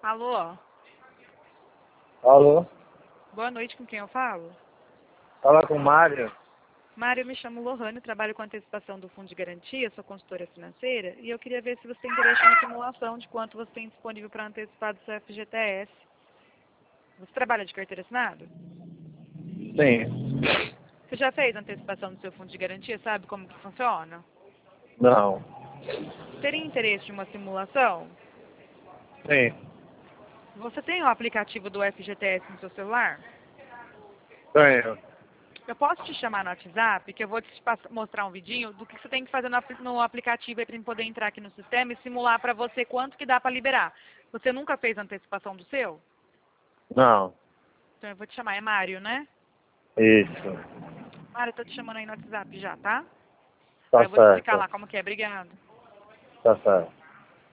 Alô? Alô? Boa noite, com quem eu falo? Fala com o Mário. Mário, eu me chamo Lohane, trabalho com antecipação do Fundo de Garantia, sou consultora financeira, e eu queria ver se você tem interesse em uma simulação de quanto você tem disponível para antecipar do seu FGTS. Você trabalha de carteira assinada? Sim. Você já fez antecipação do seu Fundo de Garantia, sabe como que funciona? Não. Teria interesse em uma simulação? Sim. Você tem o aplicativo do FGTS no seu celular? Tenho. Eu posso te chamar no WhatsApp, que eu vou te mostrar um vidinho do que você tem que fazer no aplicativo para poder entrar aqui no sistema e simular para você quanto que dá para liberar. Você nunca fez antecipação do seu? Não. Então eu vou te chamar, é Mário, né? Isso. Mário, eu tô te chamando aí no WhatsApp já, tá? Aí Tá eu vou te explicar certo. lá como que é, obrigado. Tá certo.